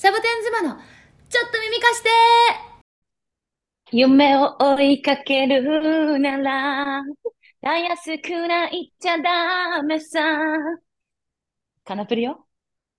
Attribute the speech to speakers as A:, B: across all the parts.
A: サボテン妻のちょっと耳貸して。
B: 夢を追いかけるなら、たやすくないっちゃダメさ。カナプリよ。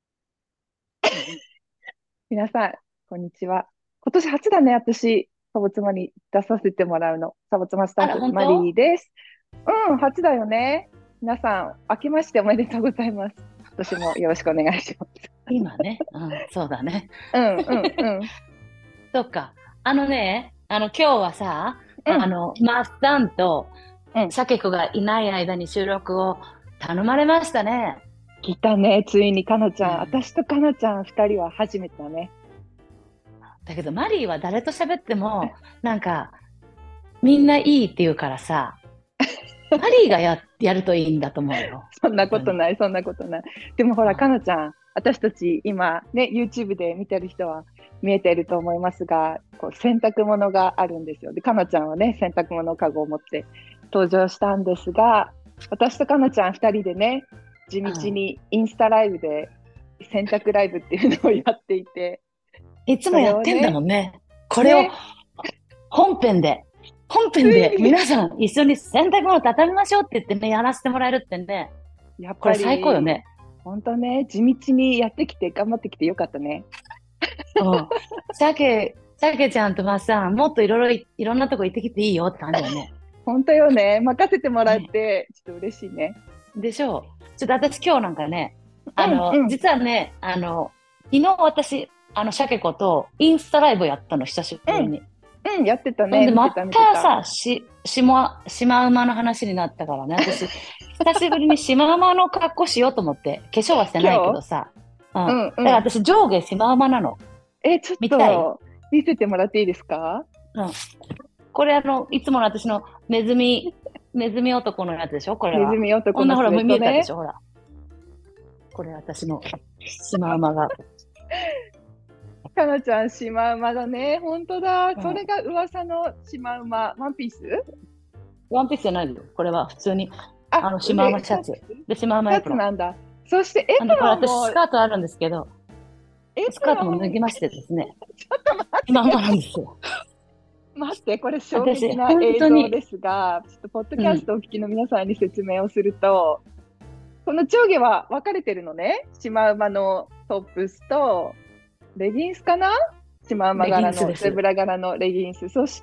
C: 皆さん、こんにちは。今年初だね、私、サボ妻に出させてもらうの。サボ妻スタ
B: あら、
C: ッフ、マリー
B: 本当？
C: です。うん、初だよね。皆さん、明けましておめでとうございます。今年もよろしくお願いします。
B: 今ね。うん、そうだね。
C: うん、うん、うん、
B: そっか。今日はさ、
C: うん、
B: マッサンと
C: うん。
B: シャケ子がいない間に収録を頼まれましたね。
C: 来たね、ついにかなちゃん。
B: うん。
C: 私とかなちゃん二人は初めてだね。
B: だけど、マリーは誰と喋っても、なんか、みんないいって言うからさ、マリーがやるといいんだと思うよ。
C: そんな
B: 本当に。
C: ことない、そんなことない。でもほら、かなちゃん、私たち今ね、YouTube で見てる人は見えていると思いますが、こう洗濯物があるんですよ。で、かなちゃんはね、洗濯物かごを持って登場したんですが、私とかなちゃん二人でね、地
B: うん。うん。
C: 道にインスタライブで洗濯ライブっていうのをやっていて、
B: いつ
C: そ
B: もやってんだ
C: れをね、
B: もんね。これを
C: ね、
B: 本編で、本
C: つ
B: 編で
C: いに、
B: 皆さん一緒に洗濯物畳みましょうって言ってね、やらせてもらえるってね、
C: やっぱ
B: これ最高よ
C: り、
B: ね。
C: 本当ね、地道にやってきて、頑張ってきてよかったね。
B: うん。鮭ちゃんとマッサン、もっといろんなとこ行ってきていいよって感じだよね。
C: 本当よね。任せてもらっ
B: ね。
C: て、ちょっと嬉しいね。
B: でしょう。ちょっと私今日なんかね、
C: うんうん。
B: 実はね、昨日私、鮭子とインスタライブやったの、久しぶ
C: うん。
B: りに。
C: うん、やってたね。
B: そんで、ま
C: 見てた、見てた。
B: たさ、シマウマの話になったからね、私、久しぶりにシマウマの格好しようと思って、化粧はしてないけ
C: 今日
B: どさ、うん。だ
C: うんうん。
B: から私、上下シマウマなの。
C: ちょっ
B: 見たい？
C: と、見せてもらっていいですか？
B: うん。これいつもの私のネズミ男のやつでしょこれは。
C: ネズミ男
B: こんなほら、
C: のスウェットね。
B: 見えたでしょほら。これ私のシマウマが。
C: かなちゃん、シマウマだね。本当だ。
B: うん。
C: それが噂のシマウマ。ワンピース。
B: ワンピースじゃないよ。これは普通に、
C: あ、
B: シマウマシャツ。
C: シャツ
B: で、シマウマ
C: シャ
B: エプロン。
C: ツなんだ。そして、エプ
B: なんで、これ私
C: ロンも、
B: スカートあるんですけど、
C: エプ
B: スカートも脱
C: ロン、
B: ぎましてですね、
C: ちょっと待
B: シマウマ
C: って、
B: なんですよ。
C: 待って、これ衝
B: 私、
C: 撃な
B: 本当に、
C: 映像ですが、ちょっとポッドキャス
B: うん。
C: トをお聞きの皆さんに説明をすると、この上下は分かれてるのね。シマウマのトップスと、レギンスかな？シマウマ
B: レギ
C: 柄の、
B: ンスです。
C: ゼブラ柄のレギンス。そして、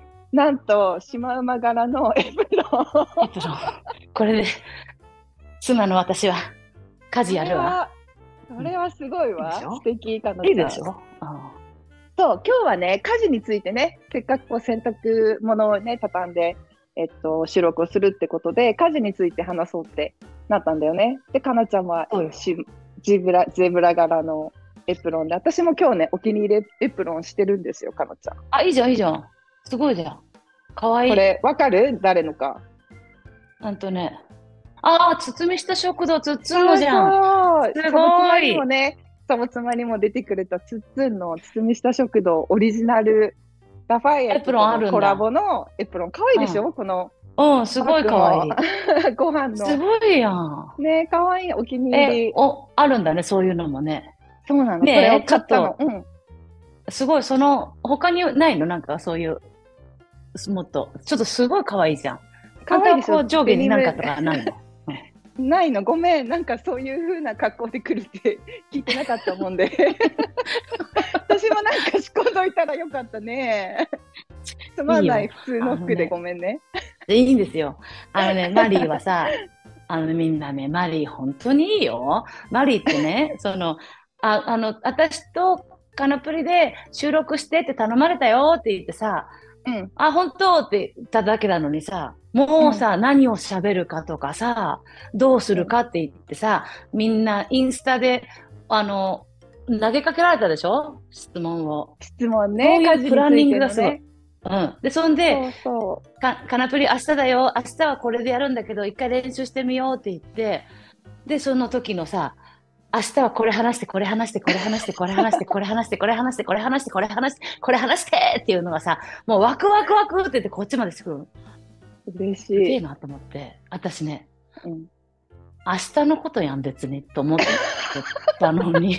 C: なんと、シマウマ柄のエプロン。
B: エプロン。これで、妻の私は、家事
C: こ
B: やるわ。
C: れは、こ
B: うん。
C: れはすごいわ。
B: いいでしょ？
C: 素敵、かのちゃん。
B: いいでしょ？
C: そう、今日はね、家事についてね、せっかくこう洗濯物をね、畳んで、収録をするってことで、家事について話そうってなったんだよね。で、かなちゃんは
B: そうよ。
C: ゼブラ柄のエプロンで、私も今日ね、お気に入りエプロンしてるんですよ、かなちゃん。
B: あ、いいじゃん、いいじゃん。すごいじゃん。かわいい。
C: これ、わかる？誰のか。
B: ね。ああ、包みした食堂、つっつんの
C: そう
B: じゃん。
C: そう。
B: す
C: サボ妻にも
B: ごい。
C: ね、サボ妻にも出てくれたつっつんの包みした食堂オリジナルラファイエット
B: エプロンあ
C: とのコラ
B: るんだ。
C: ボのエプロン。かわいいでしょ？この
B: うん。すごい
C: バッグも
B: かわいい。
C: ご飯
B: す
C: の。
B: ごいやん。
C: ね、かわいいお気に入り。
B: あるんだね、そういうのもね。
C: そうなの。これを
B: ねえ、ちょ
C: 買ったの。
B: っと、
C: うん。
B: すごい、他にないのなんかそういう、もっと、ちょっとすごいかわいいじゃん。
C: かわいいでしょ？
B: 本当はこう上下
C: デニム。
B: になんかとかないの？うん。
C: ないの。ごめん。なんかそういう風な格好で来るって聞いてなかったもんで。私もなんか仕込んどいたらよかったね。つまんない
B: いいよ。
C: 普通の服で
B: あのね、
C: ごめんね。
B: いいんですよ。マリーはさ、みんなね、マリー本当にいいよ。マリーってね、私とカナプリで収録してって頼まれたよって言ってさ、
C: うん。
B: あ、本当って言っただけなのにさ、
C: うん。
B: もうさ、何を喋るかとかさ、どうす
C: うん。
B: るかって言ってさ、みんなインスタで、投げかけられたでしょ質問を。
C: 質問ね。
B: そうい
C: 家
B: うプランニン
C: 事につい
B: グがすごい。
C: てのね。
B: うん。で、そんで、
C: そうそ
B: カナプリ明日だよ。明日はこれでやるんだけど、一回練習してみようって言って、で、その時のさ、明日はこれ話して、これ話して、これ話して、これ話して、これ話して、これ話して、これ話して、これ話して、これ話してっていうのがさ、もうワクワクワクって言ってこっちまでしてくるの。
C: う。嬉し
B: すげえ
C: い。
B: なと思って、私ね、
C: うん。
B: 明日のことやん別にと思ってたのに、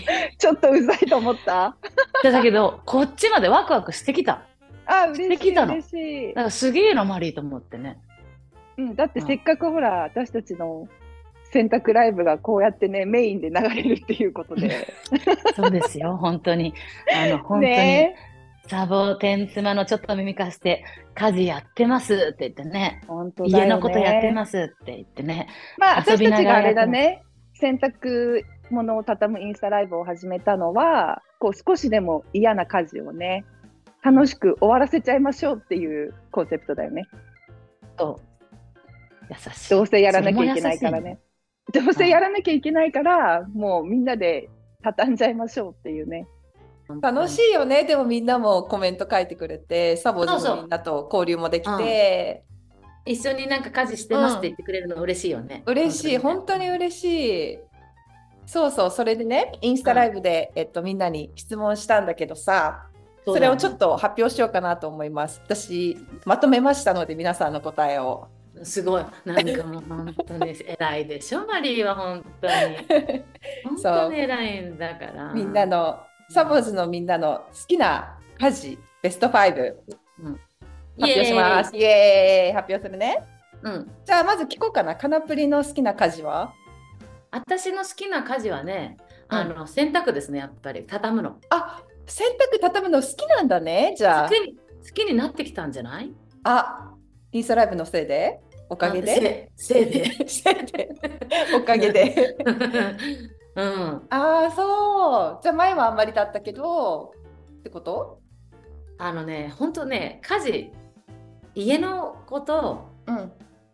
C: ちょっとうざいと思った。
B: だけど、こっちまでワクワクしてきた。
C: あ、嬉しい、
B: してきたの。
C: 嬉しい。
B: だからすげえのマリーと思ってね。
C: うん、だってせっかくほら、私たちの選択ライブがこうやってね、メインで流れるっていうことで。
B: そうですよ、本当に。本当に、
C: ね
B: サボテン妻のちょっと耳貸して、家事やってますって言ってね。
C: 本当だよね。
B: 家のことやってますって言ってね。
C: まあ、
B: 遊びな
C: 私たちがあ
B: がらやってます。
C: れだね、洗濯物を畳むインスタライブを始めたのは、こう少しでも嫌な家事をね、楽しく終わらせちゃいましょうっていうコンセプトだよね。
B: そう優しい。
C: どうせやらなきゃいけないからね。どうせやらなきゃいけないから、もうみんなで畳んじゃいましょうっていうね。
D: 楽しいよね。でもみんなもコメント書いてくれて、サボジのみんなと交流もできて、
A: 一緒になんか家事してますって言ってくれるの嬉しいよね。
D: 嬉しい、本当に嬉しい。そうそう、それでね、インスタライブで、みんなに質問したんだけどさ、それをちょっと発表しようかなと思います。私、まとめましたので、皆さんの答えを。
A: すごい。なんかもう本当に偉いでしょ、マリーは本当に。本当に偉いんだから。
D: みんなの、サボズのみんなの好きな家事、ベスト5、発表します。イエーイ、発表するね。じゃあ、まず聞こうかな。カナプリの好きな家事は？
A: 私の好きな家事はね、洗濯ですね、やっぱり。畳むの。
D: あ、洗濯畳むの好きなんだね、じゃあ。
A: 好きになってきたんじゃない？
D: あ、インスタライブのせいで？おかげで？
A: せいで。
D: おかげで。
A: うん。
D: ああ、そう。じゃあ前はあんまりだったけど、ってこと？
A: 本当ね、家事、家のことを、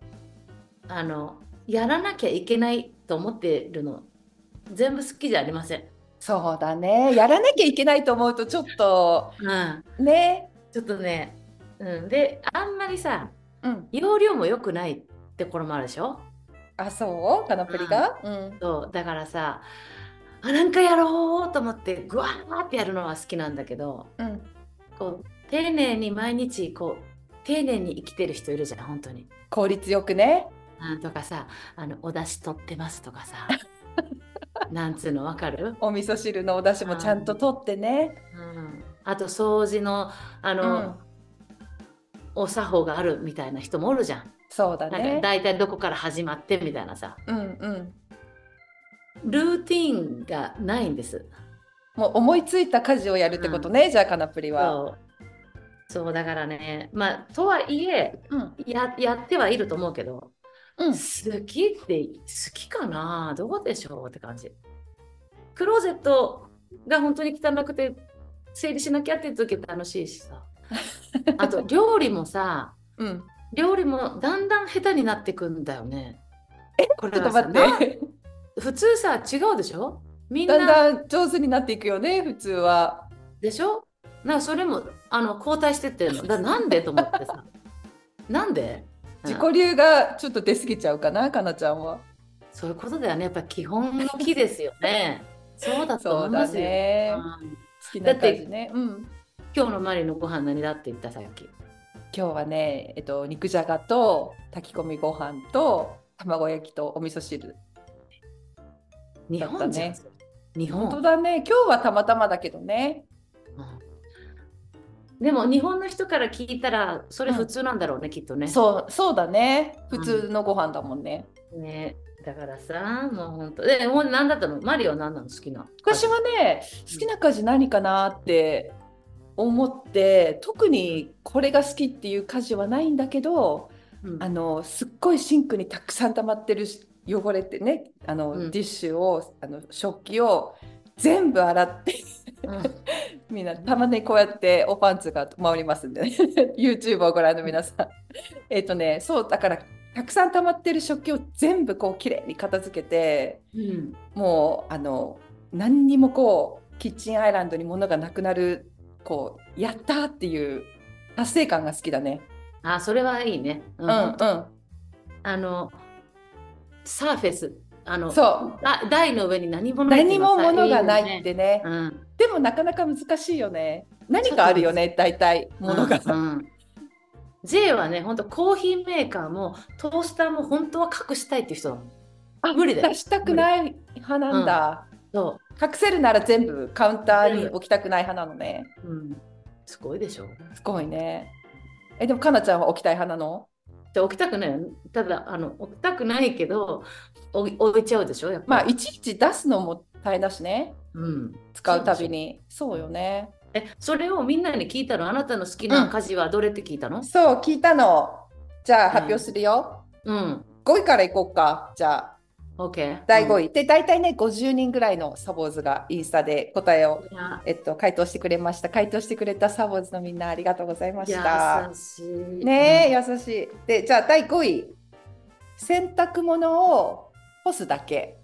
A: やらなきゃいけないと思ってるの、全部好きじゃありません。
D: そうだね。やらなきゃいけないと思うとちょっと、ね。
A: ちょっとね、で、あんまりさ、容量も良くないってころもあるでしょ？
D: あ、そうカナプリが？
A: そう、だからさ、なんかやろうと思ってグワーってやるのは好きなんだけど、こう丁寧に毎日丁寧に生きてる人いるじゃん、本当に。
D: 効率よくね。
A: とかさ、お出汁取ってますとかさ、なんつうのわかる？
D: お味噌汁のお出汁もちゃんと取ってね。
A: あと掃除のお作法があるみたいな人もおるじゃん。
D: そうだね。
A: なんか大体どこから始まってみたいなさ。ルーティンがないんです。
D: もう思いついた家事をやるってことね、じゃあカナプリは。
A: そうだからね、まあとはいえ、やってはいると思うけど、好きかな、どうでしょうって感じ。クローゼットが本当に汚くて整理しなきゃっていう時楽しいしさ。あと料理もさ、料理もだんだん下手になってくんだよね。これはさ、ちょっと待って。普通さ、違うでしょ？みんな
D: だんだん上手になっていくよね、普通は。
A: でしょ？なんかそれも交代してってるの。なんでと思ってさ。なんで？
D: 自己流がちょっと出過ぎちゃうかな、かなちゃんは。
A: そういうことだよね。やっぱ基本の木ですよね。そうだと思いますよ。
D: ね。好きな感じね。
A: 今日のマリのご飯何だって言ったさっき。
D: 今日はね、肉じゃがと炊き込みご飯と卵焼きとお味噌汁。
A: 日本じゃん。日本。
D: 本当だね。今日はたまたまだけどね。
A: でも日本の人から聞いたらそれ普通なんだろうね、きっとね。
D: そうだね。普通のご飯だもんね。
A: ね、だからさ、もう本当。もう何だったの？マリは何なの？好きな。
D: 私はね、好きな家事何かなって思って、特にこれが好きっていう家事はないんだけど、すっごいシンクにたくさん溜まってる汚れてね、ディッシュを食器を全部洗ってみんなたまにこうやっておパンツが回りますんでねYouTube をご覧の皆さんそうだからたくさん溜まってる食器を全部こうきれいに片付けて、もう何にもこうキッチンアイランドに物がなくなる、こうやったっていう達成感が好きだね。
A: あ、それはいいね。サーフェス、台の上に何もないっていうのはさ、
D: 何も物がないってね、でもなかなか難しいよね。何かあるよね、大体物が。
A: J はね、本当コーヒーメーカーもトースターも本当は隠したいっていう人だもん。無理だよ。
D: 出したくない派なんだ。
A: そう、
D: 隠せるなら全部カウンターに置きたくない派なのね。
A: うん。すごいでしょ。
D: すごいね。でもかなちゃんは置きたい派なの？
A: じゃ置きたくない。ただ置きたくないけど置いちゃうでしょやっぱり。
D: まあいちいち出すのも大変だしね。
A: うん。
D: 使うたびに。そうよね。
A: それをみんなに聞いたの？あなたの好きな家事はどれって聞いたの？
D: そう聞いたの。じゃあ発表するよ。5位からいこうか。じゃあ。
A: OK。
D: 第5位。で、大体ね、50人ぐらいのサボーズがインスタで答えを、回答してくれました。回答してくれたサボーズのみんなありがとうございました。
A: 優しい。
D: ねえ、優しい。で、じゃあ第5位。洗濯物を干すだけ。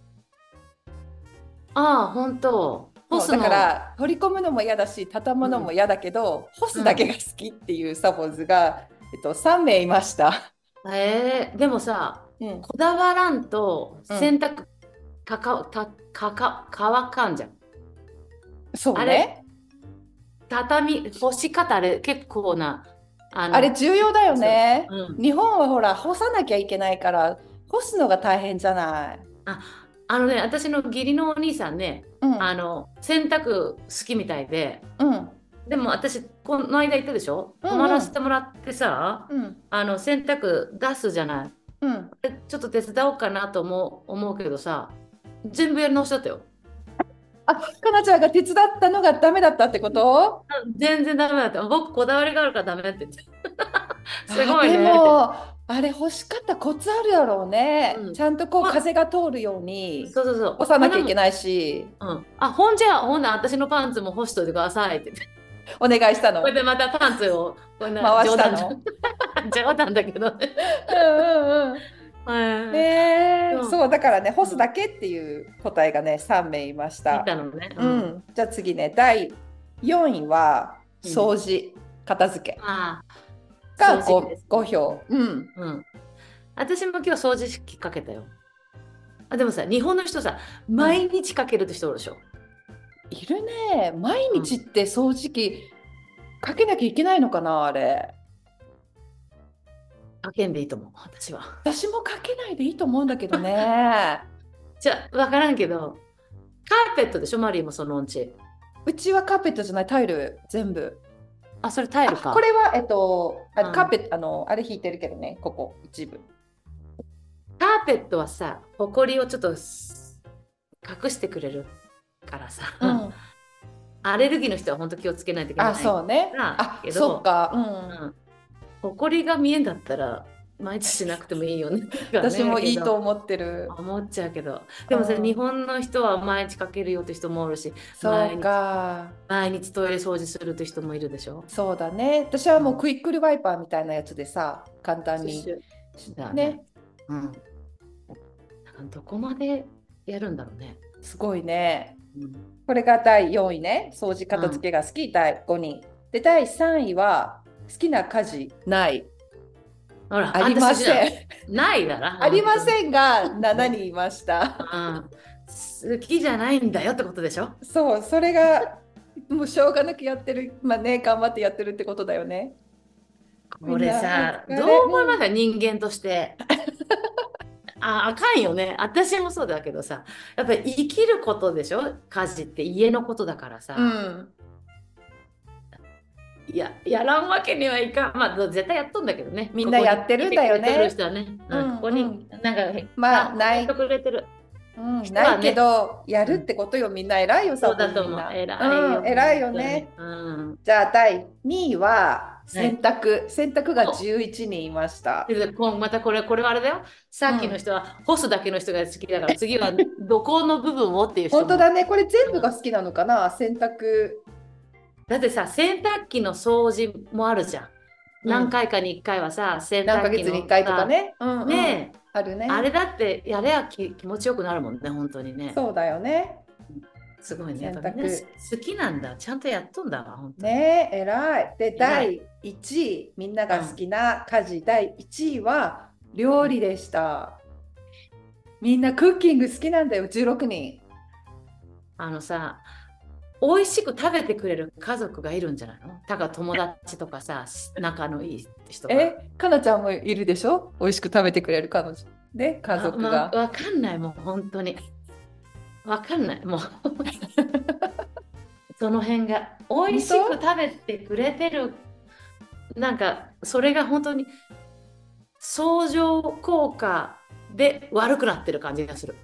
A: ああ、本当。干すの。
D: だから取り込むのも嫌だし、畳むのも嫌だけど、干すだけが好きっていうサボーズが、3名いました。
A: でもさ、こだわらんと洗濯乾かんじゃん。
D: そうね。
A: 干し方結構な
D: あれ重要だよね。日本はほら干さなきゃいけないから干すのが大変じゃない。
A: 私の義理のお兄さんね、洗濯好きみたいで、でも私この間行ったでしょ、泊まらせてもらってさ、洗濯出すじゃない、ちょっと手伝おうかなと思うけどさ、全部やり直しだったよ。
D: かなちゃんが手伝ったのがダメだったってこと？
A: 全然ダメだった。僕こだわりがあるからダメって言ってすごいね。
D: でもあれ干し方コツあるだろうね、ちゃんとこう風が通るように干さなきゃいけないし、
A: ほんな私のパンツも干しといてくださいって言って
D: お願いしたの。
A: これでまたパンツを
D: 回したの？
A: 冗談だけどね。
D: そうだからね、干すだけっていう答えがね3名いました。
A: いたのね。
D: じゃあ次ね、第4位は掃除、片付けが 5票。
A: 私も今日掃除機かけたよ。でもさ、日本の人さ、毎日かけるって人おるでしょ。
D: いるね。毎日って掃除機かけなきゃいけないのかな、あれ。
A: かけんでいいと思う、私は。
D: 私もかけないでいいと思うんだけどね。
A: じゃあ分からんけど、カーペットでしょ、マリーもそのうち。
D: うちはカーペットじゃない、タイル全部。
A: それタイルか。
D: これはカーペットあれ引いてるけどね、ここ一部。
A: カーペットはさ、ほこりをちょっと隠してくれるからさ、アレルギーの人は本当気をつけないといけない。
D: そうね。そうか。
A: ほこりが見えんだったら毎日しなくてもいいよね。
D: 私もいいと思ってる。
A: 思っちゃうけど、でもさ、日本の人は毎日かけるよって人もおるし、
D: そうか。
A: 毎日トイレ掃除するって人もいるでしょ。
D: そうだね。私はもうクイックルワイパーみたいなやつでさ、簡単にね。
A: どこまでやるんだろうね。
D: すごいね。これが第4位ね。掃除片付けが好き、第5人。で、第3位は好きな家事ない。ありません。
A: ないだら。
D: ありませんが7人いました。
A: 好きじゃないんだよってことでしょ。
D: そう、それがもうしょうがなくやってる、頑張ってやってるってことだよね。
A: これさ、どう思いますか、人間として。あかんよね。私もそうだけどさ、やっぱり生きることでしょ、家事って家のことだからさ。やらんわけにはいかん。絶対やっとんだけどね。
D: みんなやってるんだよね。
A: ここになんか
D: ない
A: くれてる。
D: ないけどやるってことよ。みんな偉いよ。
A: そうだと思う。
D: 偉いよね。じゃあ第2位は洗濯が11人いました。
A: またこれはあれだよ。さっきの人は干すだけの人が好きだから、次はどこの部分をっていう人も。
D: 本当だね。これ全部が好きなのかな、洗濯。
A: だってさ、洗濯機の掃除もあるじゃん。何回かに1回はさ、洗濯機の
D: 何ヶ月に1回とかね。
A: ねえ。
D: あるね。
A: あれだってやれば気持ちよくなるもんね、本当にね。
D: そうだよね。
A: すごいね。好きなんだ。ちゃんとやっとんだわ、本当に。
D: ねえ、偉い。で、第1位、みんなが好きな家事、第1位は料理でした。みんなクッキング好きなんだよ、16人。
A: さ、美味しく食べてくれる家族がいるんじゃないの？だから友達とかさ、仲のいい人が。
D: かなちゃんもいるでしょ？美味しく食べてくれる彼女で家族が。
A: わかんない、もう本当に。 わかんない。もうその辺が美味しく食べてくれてる。なんかそれが本当に相乗効果で悪くなってる感じがする。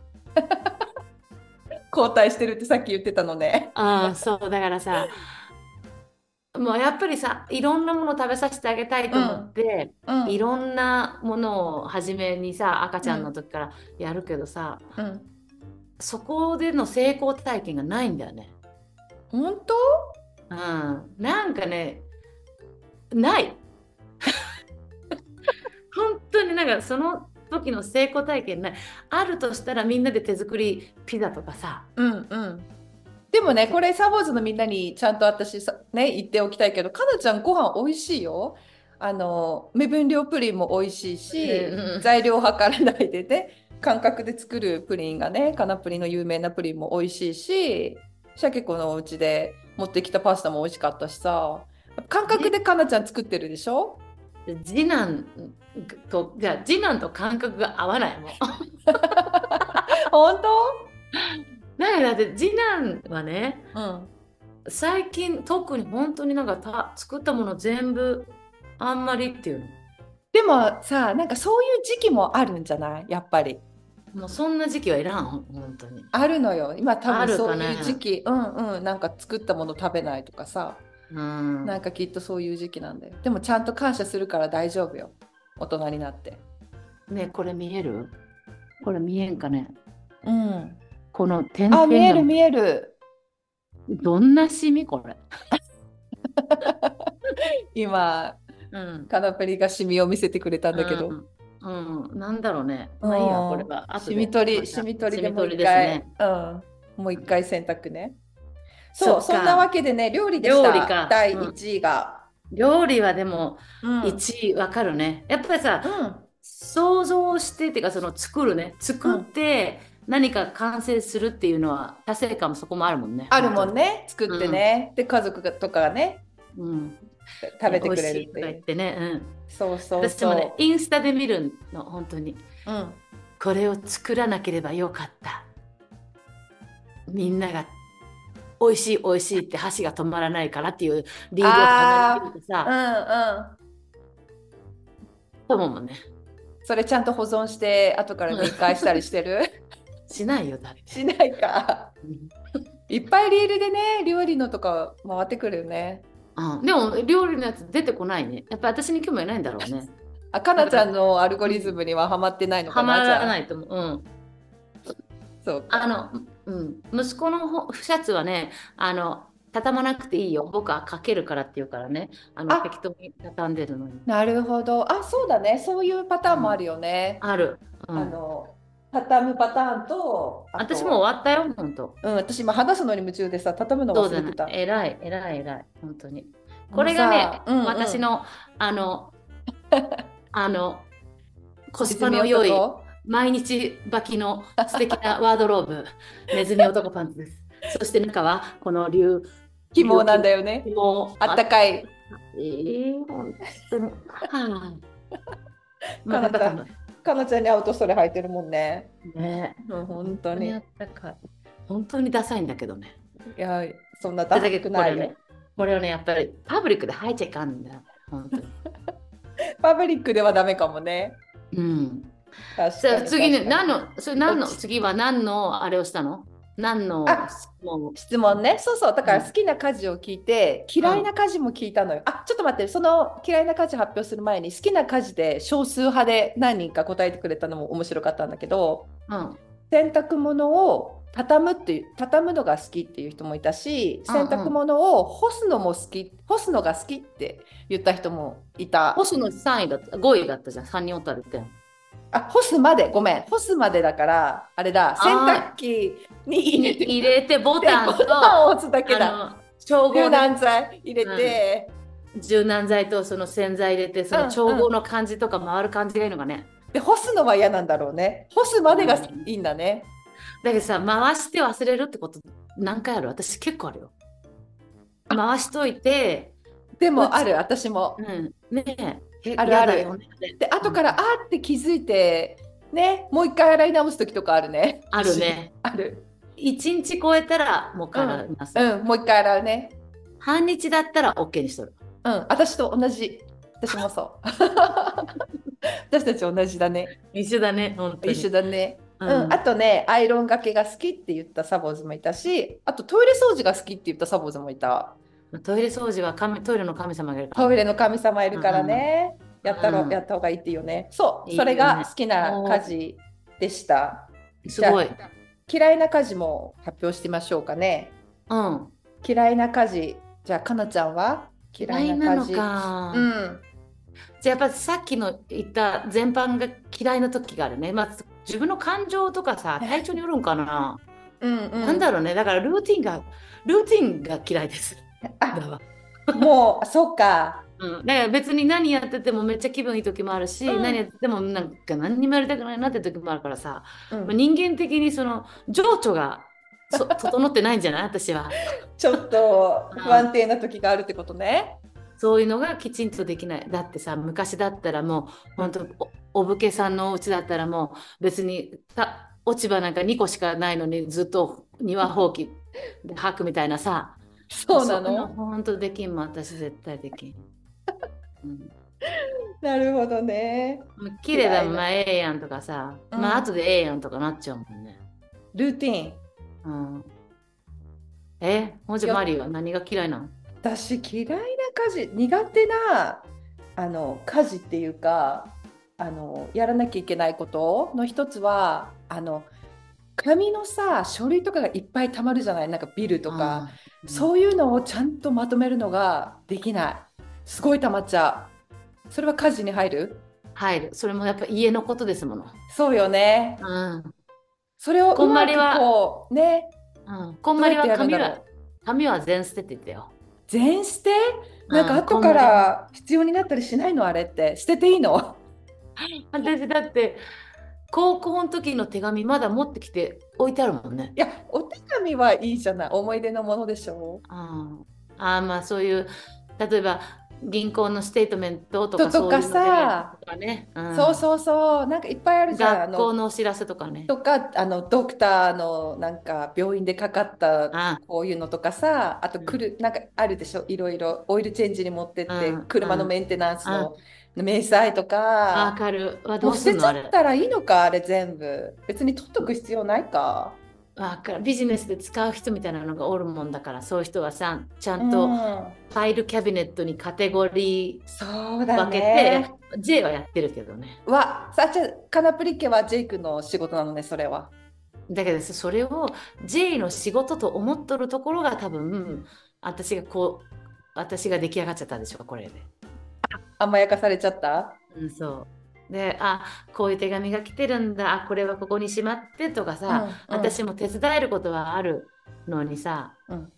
D: 交代してるってさっき言ってたのね。
A: ああ、そうだからさ、もうやっぱりさ、いろんなものを食べさせてあげたいと思って、いろんなものを初めにさ、赤ちゃんの時からやるけどさ、そこでの成功体験がないんだよね。
D: 本当？
A: なんかね、ない本当になんかその時の成功体験ない。あるとしたらみんなで手作りピザとかさ。
D: でもね、これサボーズのみんなにちゃんと私ね、言っておきたいけど、かなちゃんご飯美味しいよ。目分量プリンも美味しいし、材料測らないでね、感覚で作るプリンがね、かなプリの有名なプリンも美味しいし、シャケ子のお家で持ってきたパスタも美味しかったしさ、感覚でかなちゃん作ってるでしょ？
A: 次男と感覚が合わないもん。
D: 本当？
A: だって次男はね、最近特に本当になんか作ったもの全部あんまりっていうの。
D: でもさ、なんかそういう時期もあるんじゃない？やっぱり。
A: もうそんな時期はいらん、本当に。
D: あるのよ。今多分そういう時期、なんか作ったもの食べないとかさ、なんかきっとそういう時期なんだよ。でもちゃんと感謝するから大丈夫よ。大人になって。
A: ね、これ見える？これ見えんかね？この
D: 点々が。見える見える。
A: どんなシミこれ？
D: 今、カナプリがシミを見せてくれたんだけど。
A: なんだろうね。まあいいわ、これは。
D: シミ取りでもう一回、もう一回選択ね。そんなわけでね、料理でした。料理か。第1位が。
A: 料理はでも、1位わかるね。やっぱりさ、想像してっていうか、その作って、何か完成するっていうのは達成感もそこもあるもんね。
D: あるもんね。作ってね。で、家族とかがね、食べてくれるって
A: 言ってね。
D: そう。
A: 私もね、インスタで見るの、本当に。これを作らなければよかった。みんなが美味しいって箸が止まらないからっていう理由を考えてさ。そう思うもんね。
D: それちゃんと保存して後から見返したりしてる？
A: しないよ、誰。
D: しないか。いっぱいリールでね、料理のとか回ってくるよね。
A: でも料理のやつ出てこないね。やっぱ私に興味ないんだろうね。
D: かなちゃんのアルゴリズムにはハマってないのかな？
A: ハマらないと思う。
D: そう
A: 息子のシャツはね、畳まなくていいよ。僕はかけるからって言うからね。適当に畳んでるのに。
D: なるほど。そうだね。そういうパターンもあるよね。
A: ある。
D: 畳むパターンと、
A: 私も終わったよ、本当。
D: 私今話すのに夢中でさ、畳むの忘れてた。
A: えらい、本当に。これがね、私の、コスパの良い、毎日履きの素敵なワードローブ、ネズミ男パンツです。そして中は、この
D: 紐なんだよね。あったかい。
A: 本当に。
D: かなちゃんに会うとそれ履いてるもんね。
A: ね、
D: 本当に。
A: 本当にダサいんだけどね。
D: いや、そんなダサくないよ。
A: これをね、やっぱりパブリックで履いちゃいかんんだよ。本当に。
D: パブリックではダメかもね。
A: 次ね、次は何のあれをしたの？何の
D: 質問ね。そうだから好きな家事を聞いて、嫌いな家事も聞いたのよ。ちょっと待って、その嫌いな家事発表する前に好きな家事で少数派で何人か答えてくれたのも面白かったんだけど、洗濯物を畳むのが好きっていう人もいたし、洗濯物を干すのが好きって言った人もいた。
A: 干すの3位だった、5位だったじゃん。3人おったら言って。
D: 干すまでだからあれだ、洗濯機に
A: 入れてボタンを
D: 押すだけだ。柔軟剤入れて、
A: 柔軟剤とその洗剤入れて、その調合の感じとか回る感じがいいのがね。
D: で干すのは嫌なんだろうね。干すまでがいいんだね。
A: だけどさ、回して忘れるってこと何回ある？私結構あるよ。回しといて。
D: でもある、私も。
A: ねえ。
D: ある。で、後からって気づいて、ね、もう一回洗い直す時とかあるね。
A: あるね。
D: ある。
A: 1日超えたらもう一回洗います。
D: もう一回洗うね。
A: 半日だったら OK にしとる。
D: 私と同じ。私もそう。私たち同じだね。
A: 一緒だね、本当に。
D: 一緒だね。あとね、アイロンがけが好きって言ったサボーズもいたし、あとトイレ掃除が好きって言ったサボーズもいた。
A: トイレ掃除はトイレの神様がいるから。
D: トイレの神様いるからね。やった方がいいっていうね。そう、それが好きな家事でした。
A: すごい。
D: 嫌いな家事も発表してみましょうかね。嫌いな家事。じゃあ、かなちゃんは
A: 嫌いなのか。じゃあやっぱさっきの言った全般が嫌いな時があるね。自分の感情とかさ、体調によるんかな。なんだろうね。だからルーティンが嫌いです。
D: もう、そうか。
A: だから別に何やっててもめっちゃ気分いい時もあるし、何やっててもなんか何にもやりたくないなって時もあるからさ、人間的にその情緒が整ってないんじゃない私は。
D: ちょっと不安定な時があるってことね。
A: そういうのがきちんとできない。だってさ、昔だったらもう本当お武家さんのお家だったらもう別に落ち葉なんか2個しかないのにずっと庭ほうきで吐くみたいなさ。
D: そうなの？
A: 本当できんもん、私絶対できん。
D: なるほどね。
A: 綺麗だもん、ええやんとかさ、後でええやんとかなっちゃうもんね。
D: ルーティ
A: ン。もうじゃマリーは何が嫌いなの？
D: 私嫌いな家事、苦手な家事っていうかやらなきゃいけないことの一つは紙のさ書類とかがいっぱいたまるじゃない、なんかビルとか、そういうのをちゃんとまとめるのができない。すごいたまっちゃう。それは家事に入る？
A: 入る。それもやっぱ家のことですもの。
D: そうよね。それを
A: こんまりは
D: こうね。
A: こんまりは紙は全捨てって言ってよ。
D: 全捨て？なんか後から必要になったりしないの？あれって捨てていいの？
A: 私だって高校の時の手紙まだ持ってきて置いてあるもんね。
D: いや、お手紙はいいじゃない、思い出のものでしょ。
A: まあそういう例えば銀行のステートメントとかそういうの
D: さ、そうなんかいっぱいあるじゃん。
A: 学校のお知らせとかね。
D: とかドクターのなんか病院でかかったこういうのとかさ、あとなんかあるでしょ、いろいろオイルチェンジに持ってって車のメンテナンスの明細とか。
A: わかる。
D: どうすんの？捨てちゃったらいいのかあれ全部。別に取っとく必要ないか。
A: ビジネスで使う人みたいなのがおるもんだから、そういう人はさちゃんとファイルキャビネットにカテゴリー分けて、J はやってるけどね。
D: じゃあカナプリ家は J 君の仕事なのね、それは。
A: だけどそれを J の仕事と思っとるところが多分私が出来上がっちゃったでしょ、これで。
D: 甘やかされちゃった？
A: そうで、こういう手紙が来てるんだ、これはここにしまってとかさ、私も手伝えることはあるのにさ、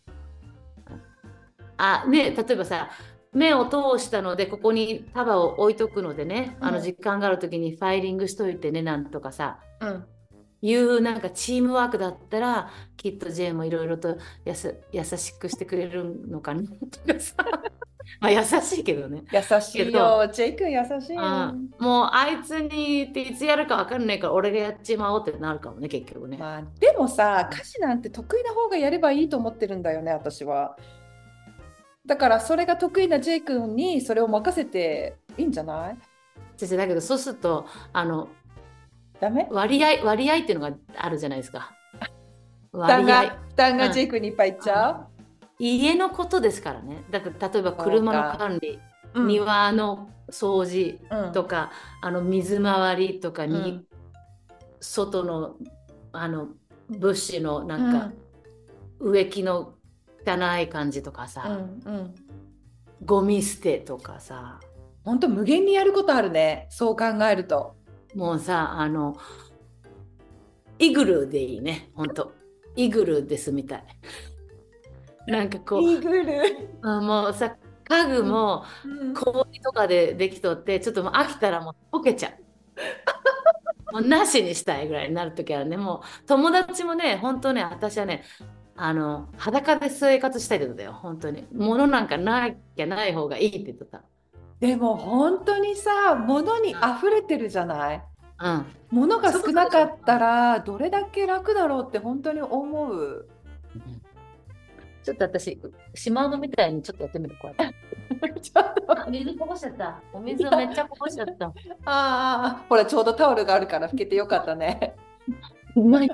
A: 例えばさ、目を通したのでここに束を置いとくのでね、時間がある時にファイリングしといてねなんとかさ、いうなんかチームワークだったらきっと J もいろいろと優しくしてくれるのかなとかさ優しいけどね。
D: 優しいよ、ジェイ君優しいよ。
A: もうあいつにっていつやるか分かんないから俺がやっちまおうってなるかもね、結局ね。
D: でもさ、家事なんて得意な方がやればいいと思ってるんだよね、私は。だからそれが得意なジェイ君にそれを任せていいんじゃない？
A: 先生、だけどそうすると
D: ダメ？
A: 割合っていうのがあるじゃないですか。
D: 負担がジェイ君にいっぱいいっちゃう？
A: 家のことですからね。だから例えば車の管理、庭の掃除とか、水回りとかに、外のブッシュのなんか、植木の汚い感じとかさ、ゴミ捨てとかさ、
D: ほんと無限にやることあるね、そう考えると。
A: もうさ、イグルーでいいね、ほんとイグルーで住みたい。なんかこう
D: イグル
A: もうさ、家具も氷とかでできとって、ちょっともう飽きたらもう溶けちゃう。もうなしにしたいぐらいになるときはね、もう友達もね、本当ね、私はね、裸で生活したいって言ったよ、本当に。物なんかなきゃない方がいいって言ってた。
D: でも本当にさ、物に溢れてるじゃない。
A: うん。
D: 物が少なかったらどれだけ楽だろうって本当に思う。
A: ちょっと私、シマウマみたいにちょっとやってみる、こうやって。
D: ちょっと
A: 水こぼしちゃった。お水をめっちゃこぼしちゃった。
D: ああ、ほら、ちょうどタオルがあるから拭けてよかったね。
A: うまい。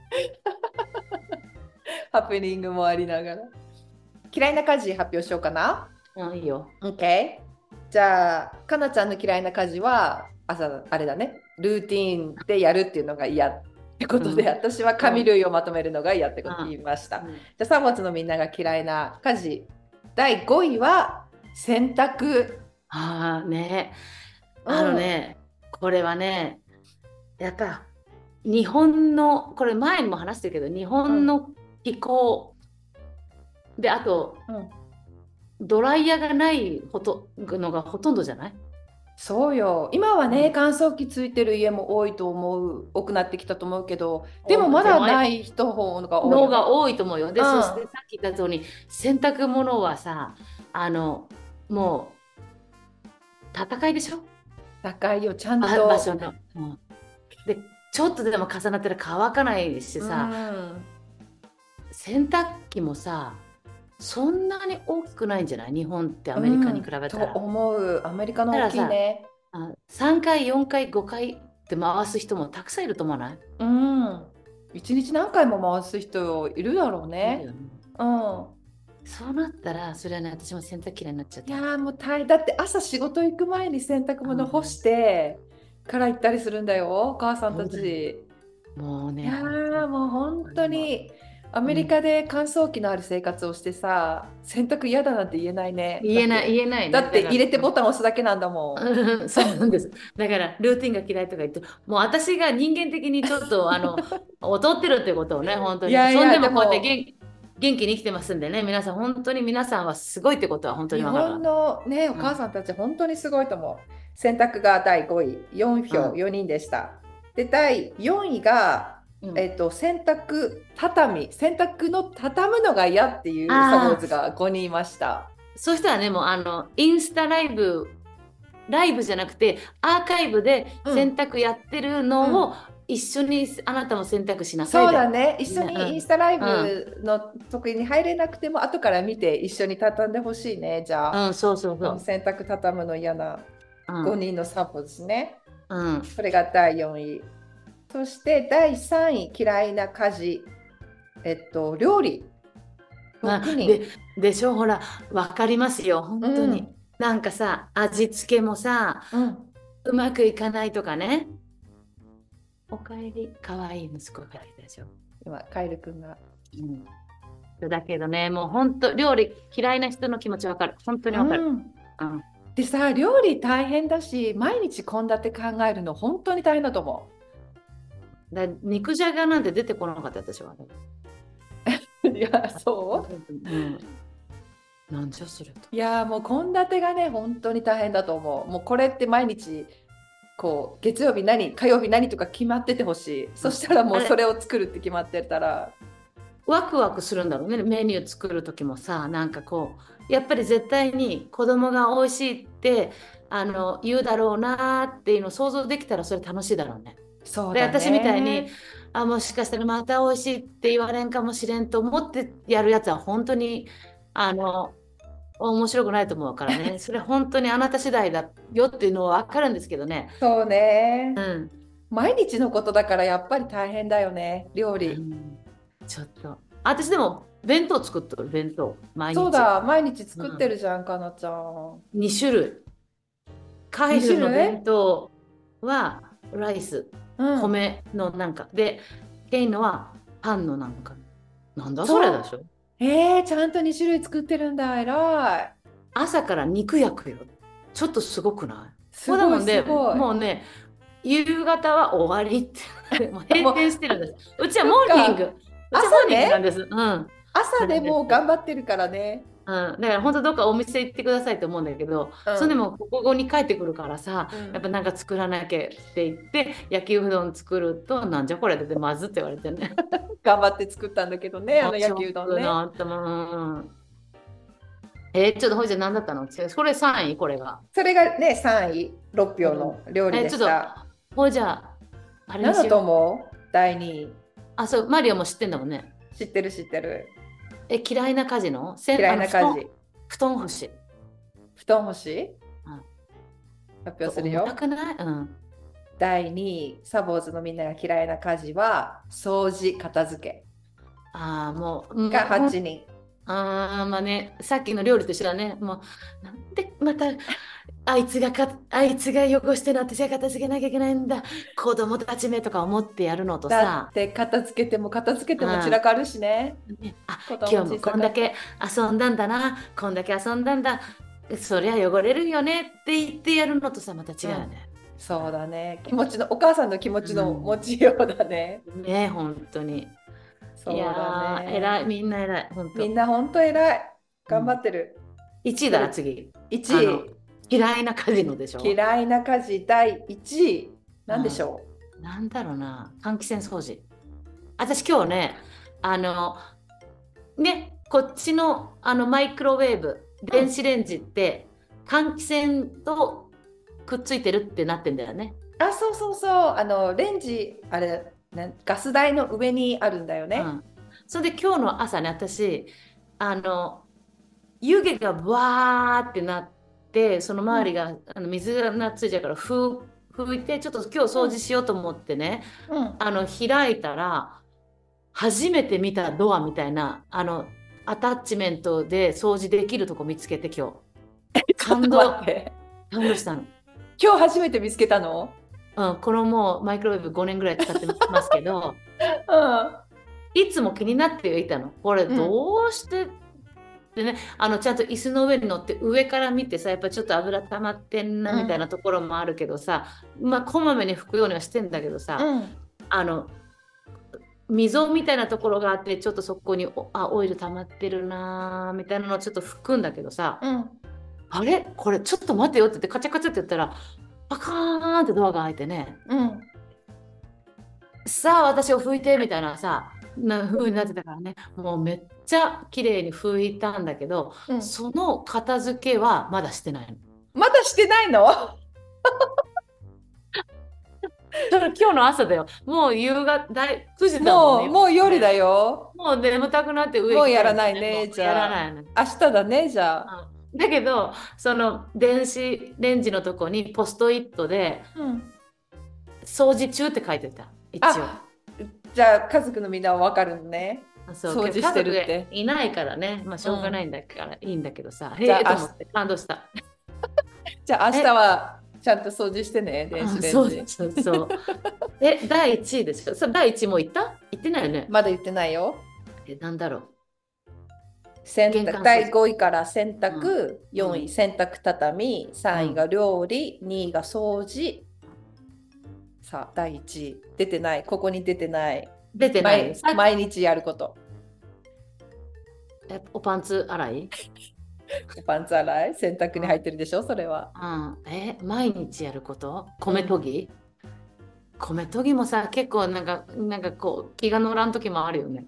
D: ハプニングもありながら。嫌いな家事発表しようかな。
A: いいよ。
D: OK。じゃあ、かなちゃんの嫌いな家事は、朝、あれだね、ルーティンでやるっていうのが嫌ってことで、私は紙類をまとめるのが嫌ってこと言いました。じゃあ、3月のみんなが嫌いな家事、第5位は、洗濯。
A: ああね。これはね、やっぱ日本の、これ前にも話してるけど、日本の気候で、あと、ドライヤーがないのがほとんどじゃない？
D: そうよ。今はね、乾燥機ついてる家も多いと思う、多くなってきたと思うけど、でもまだない人方が多いよね。
A: のが多いと思うよ。で、そしてさっき言ったように、洗濯物はさ、もう戦いでしょ？
D: 高いよ、ちゃんと。
A: 場所の。で、ちょっとでも重なったら乾かないしさ、洗濯機もさ、そんなに大きくないんじゃない？日本ってアメリカに比べたら。
D: と思う。アメリカの大きいね。
A: 3回、4回、5回って回す人もたくさんいると思わない？
D: 1日何回も回す人いるだろうね。
A: そうなったら、それはね、私も洗濯機嫌いになっちゃった。
D: いやもうだって朝仕事行く前に洗濯物干してから行ったりするんだよ、お母さんたち。
A: もうね。
D: いやもう本当にアメリカで乾燥機のある生活をしてさ、洗濯嫌だなんて言えないね。
A: 言えないね。
D: だって入れてボタン押すだけなんだも
A: ん。そうなんです。だからルーティンが嫌いとか言って、もう私が人間的にちょっと劣ってるってことをね、本当に。そんでもこうやって元気に生きてますんでね、皆さん本当に皆さんはすごいってことは本当に分かる。
D: 日本のね、お母さんたち本当にすごいと思う。洗濯が第5位、4票、4人でした。で、第4位が、洗濯畳、洗濯の畳むのが嫌っていうサボーズが5人いました。
A: そうしたらね、もうインスタライブじゃなくてアーカイブで洗濯やってるのを、一緒にあなたも洗濯しなさい。
D: そうだね。一緒にインスタライブの得意に入れなくても、後から見て一緒に畳んでほしいね。じゃあ、
A: そう。
D: 洗濯畳むの嫌な5人のサポですね。それが第4位。そして第3位、嫌いな家事。料理。6人。
A: でしょ、ほら、分かりますよ。本当に。なんかさ、味付けもさ、うまくいかないとかね。おかえり、かわいい息子がいたでしょ。
D: 今、カエルくんが。
A: だけどね、もう本当、料理嫌いな人の気持ちわかる。本当にわかる。
D: でさ、料理大変だし、毎日献立考えるの本当に大変だと思う。
A: 肉じゃがなんて出てこなかったでしょ。
D: いや、そう。
A: なんじゃそれと。
D: いや、もう献立がね、本当に大変だと思う。もうこれって毎日こう月曜日何、火曜日何とか決まっててほしい。そしたらもうそれを作るって決まってたら
A: ワクワクするんだろうね。メニュー作る時もさ、なんかこうやっぱり絶対に子供が美味しいって言うだろうなっていうのを想像できたら、それ楽しいだろうね。
D: そうだね。
A: で、私みたいにもしかしたらまた美味しいって言われんかもしれんと思ってやるやつは本当に面白くないと思うからね。それ本当にあなた次第だよっていうのは分かるんですけどね。
D: そうね、毎日のことだからやっぱり大変だよね、料理。
A: ちょっと私でも弁当作ってる。弁当毎日。
D: そうだ、毎日作ってるじゃん、かなちゃん。
A: 2種類。カイルの弁当はライス、米のなんかで、ケイのはパンのなんか。なんだそれでしょ。
D: ちゃんと2種類作ってるんだ、偉い。
A: 朝から肉焼くよ。ちょっとすごくない？
D: すごいすごい。
A: もうね、夕方は終わりってもう閉店してるんです。うちはモーニング。
D: 朝ね、
A: なんです。
D: 朝でもう頑張ってるからね。
A: だから本当どっかお店行ってくださいと思うんだけど、それでもここに帰ってくるからさ、やっぱなんか作らなきゃって言って焼きうどん作ると、なんじゃこれでまずって言われてね。
D: 頑張って作ったんだけどね、焼きうどんね。
A: ちょっとほいじゃ何だったの？これ3位、これが。
D: それがね、3位、6票の料理でした。
A: ほいじゃあれ
D: 何だと
A: にしよう。
D: 思う？第2位。
A: あ、そう、マリオも知ってんだもんね。
D: 知ってる知ってる。
A: 嫌いな家事の
D: 嫌いな家事。
A: 布団干し。
D: 布団干し、
A: うん、
D: 発表するよ。
A: 重たくない？うん。
D: 第2位、サボーズのみんなが嫌いな家事は掃除、片付け
A: ああ、もう。
D: が8人。
A: ああ、まあね、さっきの料理と一緒だね。もう、なんでまたあいつが汚してなって、じゃあ片付けなきゃいけないんだ。子供たちめとか思ってやるのと
D: だ
A: さ。
D: って片付けても散らかるしね。
A: あ、今日もこんだけ遊んだんだな、こんだけ遊んだんだ。そりゃ汚れるよねって言ってやるのとさ、また違うよね。
D: そうだね。お母さんの気持ちの持ちようだね。
A: ね、本当に。
D: そうだね。
A: 偉い、みんな偉い。
D: みんな本当偉い。頑張ってる。
A: 1位だ、次。
D: 1位。
A: 嫌いな家事のでしょ。
D: 嫌いな家事第1位。なんでしょ
A: う？なんだろうな。換気扇掃除。私今日ね、こっちのマイクロウェーブ、電子レンジって、換気扇とくっついてるってなってんだよね。
D: あ、そうそうそう。レンジ、あれ、ガス台の上にあるんだよね。
A: それで今日の朝ね、私、湯気がわーってなって、その周りが、水がついちゃうから拭いて、ちょっと今日掃除しようと思ってね、開いたら、初めて見たドアみたいな、アタッチメントで掃除できるとこ見つけて今日。感動したの。
D: 今日初めて見つけたの？
A: このもうマイクロウェーブ5年ぐらい使ってますけど、いつも気になっていたの。これどうして、でね、ちゃんと椅子の上に乗って上から見てさ、やっぱちょっと油溜まってんなみたいなところもあるけどさ、こまめに拭くようにはしてんだけどさ、溝みたいなところがあって、ちょっとそこにオイル溜まってるなみたいなのをちょっと拭くんだけどさ、あれこれちょっと待てよって言ってカチャカチャって言ったらパカーンってドアが開いてね、さあ私を拭いてみたいなさ風になってたからね、もうめっちゃ綺麗に拭いたんだけど、その片付けはまだしてないの。
D: まだしてないの？
A: それ今日の朝だよ。もう夕方9時だもんね。
D: もう夜だよ。
A: もう眠たくなって
D: 上もうやらないね、じゃあ。やらないね。明日だね、じゃあ。
A: だけど、その電子レンジのとこにポストイットで、掃除中って書いてた、一応。
D: じゃあ家族のみんなは分かるのね。掃除してるって。
A: いないからね、しょうがないんだからいいんだけどさ。じゃあと思って感動した。
D: じゃあ明日はちゃんと掃除してね、電子レンジ。
A: そう。第1位ですよ。第1位も言ってないよね。
D: まだ言ってないよ。
A: なんだろう。
D: 第5位から洗濯、4位洗濯畳、3位が料理、2位が掃除。さあ、第1位。出てない。ここに出てない。
A: 出てない。
D: 毎日やること。
A: おパンツ洗い？
D: おパンツ洗い？洗濯に入ってるでしょ、それは。
A: 毎日やること？米研ぎ？米研ぎもさ、結構なんかこう気が乗らん時もあるよね。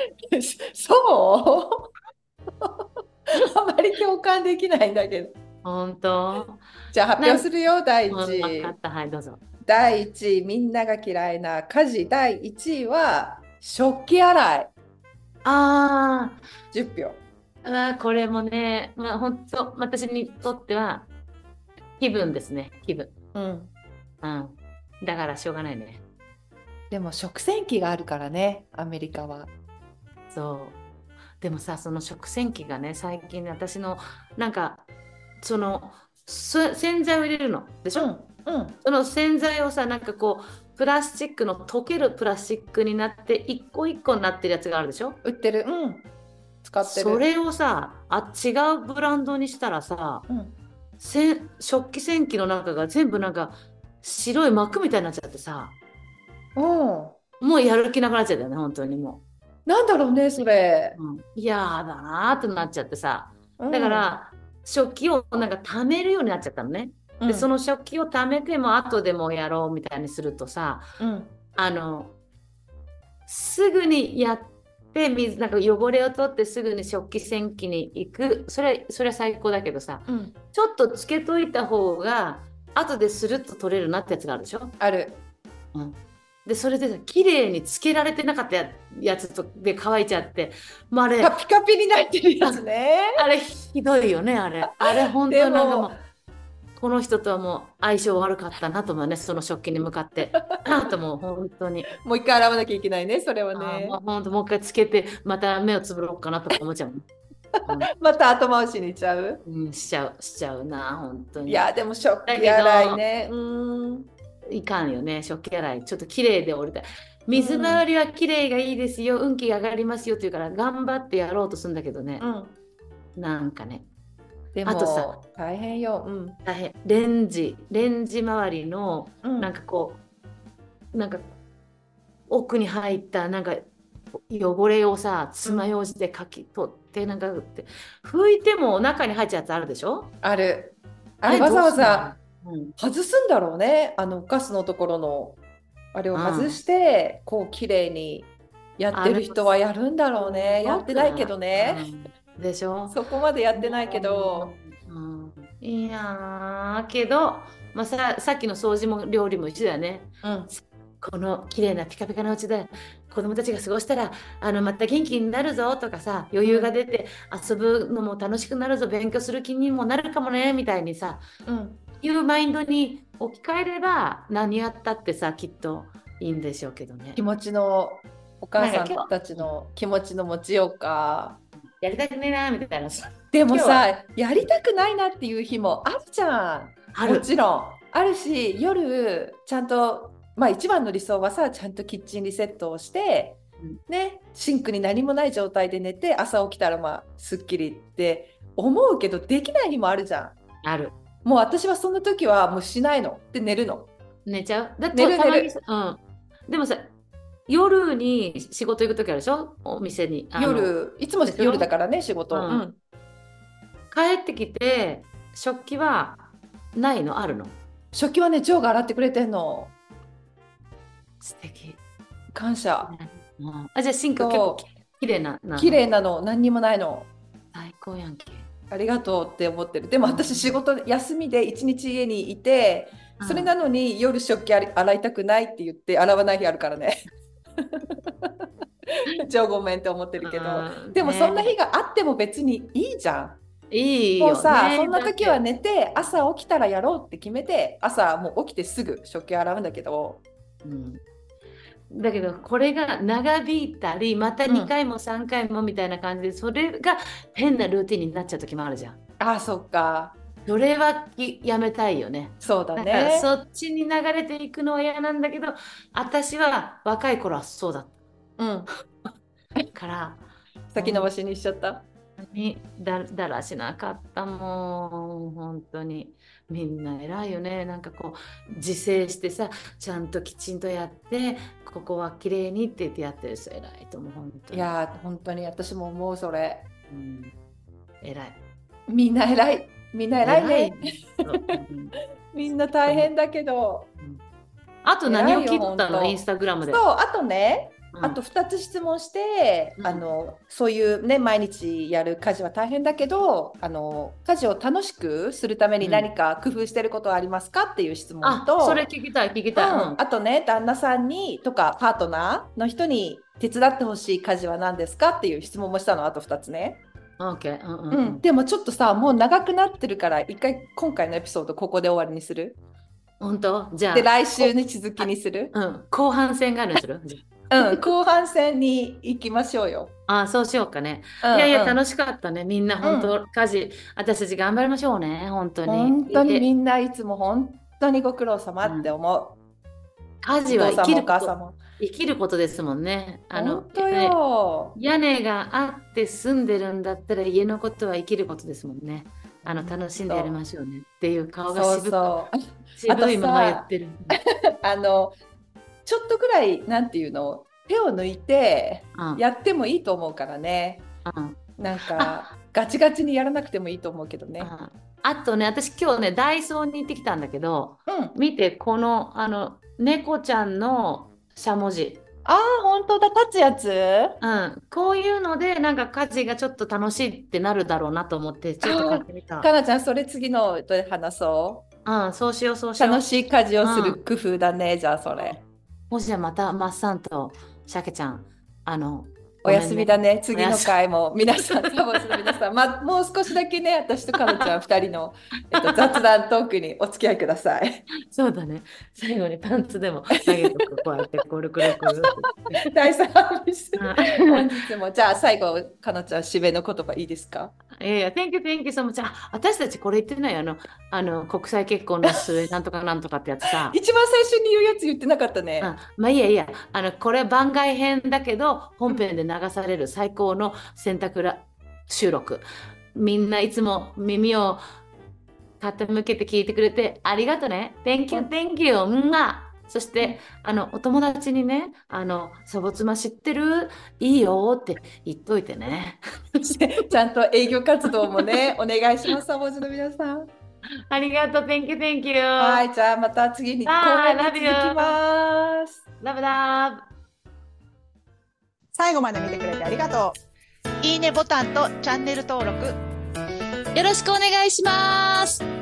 D: そう？あまり共感できないんだけど。
A: 本当？
D: じゃあ発表するよ、第1位。
A: 分かった、はい、どうぞ。
D: 第1位、みんなが嫌いな家事第1位は食器洗い。10票。
A: これもね、本当私にとっては気分ですね、気分。だからしょうがないね。
D: でも食洗機があるからね、アメリカは。
A: そう。でもさ、その食洗機がね、最近私のなんかその洗剤を入れるのでしょ、その洗剤をさ、なんかこうプラスチックの溶けるプラスチックになって一個一個になってるやつがあるでしょ。
D: 売ってる。使ってる。
A: それをさ、違うブランドにしたらさ、食器洗機の中が全部なんか白い膜みたいになっちゃってさ、もうやる気なくなっちゃったよね、本当にもう。
D: なんだろうね、それ。
A: 嫌だなーってなっちゃってさ、だから食器をなんか貯めるようになっちゃったのね。でその食器を貯めても後でもやろうみたいにするとさ、すぐにやってなんか汚れを取ってすぐに食器洗機に行く、それは最高だけどさ、ちょっとつけといた方が後でするっと取れるなってやつがあるでしょ。
D: ある。
A: で、それで綺麗につけられてなかったやつで乾いちゃって、あれ、
D: カピカピになってるやつね。
A: あれひどいよね、あれ。あれ本当になんかもう、この人とはもう相性悪かったなと思うね、その食器に向かって。あともう本当に。
D: もう一回洗わなきゃいけないね、それはね。
A: もう本当もう一回つけて、また目をつぶろうかなとか思っちゃう。
D: また後回しにしちゃう、
A: しちゃうな、本当に。
D: いや、でも食器洗いね。
A: いかんよね、食器洗い。ちょっと綺麗でおりたい。水回りは綺麗がいいですよ、運気が上がりますよって言うから、頑張ってやろうとするんだけどね。なんかね。
D: でも
A: あとさ、
D: 大変よ。
A: 大変。レンジ周りの、なんかこう、なんか奥に入ったなんか汚れをさ、爪楊枝でかき取ってなんか拭いても中に入っちゃうやつあるでしょ。
D: ある。あれわざわざ外すんだろうね。ガスのところのあれを外してこう綺麗にやってる人はやるんだろうね。やってないけどね。
A: でしょ。
D: そこまでやってないけど。
A: いやけど、まあ、さっきの掃除も料理も一緒だよね。この綺麗なピカピカなうちで子供たちが過ごしたらまた元気になるぞとかさ、余裕が出て遊ぶのも楽しくなるぞ、勉強する気にもなるかもねみたいにさ、いうマインドに置き換えれば何やったってさ、きっといいんでしょうけどね。
D: 気持ちのお母さんたちの気持ちの持ちようか。
A: やりたくねえなみたいな。
D: でもさ、やりたくないなっていう日もあるじゃん。もちろんあるし、夜ちゃんと一番の理想はさ、ちゃんとキッチンリセットをして、ね、シンクに何もない状態で寝て朝起きたらすっきりって思うけど、できない日もあるじゃん。
A: ある。
D: もう私はその時はもうしないので寝るの。
A: 寝ちゃう。だって寝る。でもさ、夜に仕事行く時あるでしょ、お店に。
D: 夜、いつも夜だからね、仕事。
A: 帰ってきて食器はないの？あるの？
D: 食器はね、ジョーが洗ってくれてんの。
A: 素敵。
D: 感謝。
A: じゃあシンク結構きれいな
D: の。何にもないの。
A: 最高やんけ。
D: ありがとうって思ってる。でも私仕事休みで1日家にいて、それなのに夜食器洗いたくないって言って洗わない日あるからね。ジョーごめんって思ってるけど、でもそんな日があっても別にいいじゃん。
A: いいよね。
D: もうさ、そんな時は寝て朝起きたらやろうって決めて、朝もう起きてすぐ食器洗うんだけど、
A: だけどこれが長引いたり、また2回も3回もみたいな感じで、それが変なルーティンになっちゃう時もあるじゃん。
D: あ、そっか。
A: それはやめたいよね。
D: そうだね。
A: だからそっちに流れていくのは嫌なんだけど、私は若い頃はそうだった。から
D: 先延ばしにしちゃった。
A: だらしなかったもん、本当に。みんな偉いよね。なんかこう自制してさ、ちゃんときちんとやって、ここは綺麗にって言ってやってる人偉いと思う、本当に。
D: いや本当に私も思う、それ。
A: 偉い。
D: みんな偉い。みんな偉いね。みんな大変だけど。
A: あと何を切ったの？インスタグラムで。
D: そう、あとね、あと2つ質問して、そういうね、毎日やる家事は大変だけど、家事を楽しくするために何か工夫してることはありますかっていう質問と、
A: それ聞きたい。
D: あとね、旦那さんにとかパートナーの人に手伝ってほしい家事は何ですかっていう質問もしたの。あと2つね。でもちょっとさ、もう長くなってるから一回今回のエピソードここで終わりにする？
A: 本当？じゃあ
D: で来週に続きにする？
A: 後半戦があるにする？
D: 後半戦に行きましょうよ。
A: そうしようかね。いや楽しかったね。みんな本当、家事私たち頑張りましょうね。本当に
D: みんないつも本当にご苦労様って思う。
A: 家事は生きることですもんね。
D: 本当よ。
A: 屋根があって住んでるんだったら家のことは生きることですもんね。楽しんでやりましょうねっていう顔が渋いまま言ってる。
D: ちょっとぐらいなんていうの、手を抜いてやってもいいと思うからね。なんかガチガチにやらなくてもいいと思うけどね。
A: あとね、私今日ねダイソーに行ってきたんだけど、見てこの猫ちゃんのしゃもじ。
D: 本当だ、立つやつ。
A: こういうのでなんか家事がちょっと楽しいってなるだろうなと思ってちょっと買ってみた。
D: かなちゃん、それ次ので話そう。
A: そうしよう。
D: 楽しい家事をする工夫だね、じゃあそれ。
A: もしまたマッサンとシャケちゃん、
D: お休みだね。次の回も皆さん、サボスの皆さん、もう少しだけね、私とかのちゃん2人の、雑談トークにお付き合いください。
A: そうだね。最後にパンツでも投げとく、こうやってコルクルクルって。
D: 大サービス。本日も、じゃあ最後、かのちゃん、締めの言葉いいですか？
A: Thank you, thank you so much. 私たちこれ言ってないよ。国際結婚の末なんとかなんとかってやつさ。
D: 一番最初に言うやつ言ってなかったね。
A: まあいいやいいや。これ番外編だけど、本編で流される最高の選択収録。みんないつも耳を傾けて聞いてくれてありがとね。Thank you, thank you. そして、お友達にね、サボ妻知ってる？いいよって言っといてね。
D: ちゃんと営業活動もね、お願いします、サボジの皆さん。
A: ありがとう、Thank you, thank you.
D: はい、じゃあまた次に後編に続きます。
A: Love, love.
E: 最後まで見てくれてありがとう。いいねボタンとチャンネル登録
B: よろしくお願いします。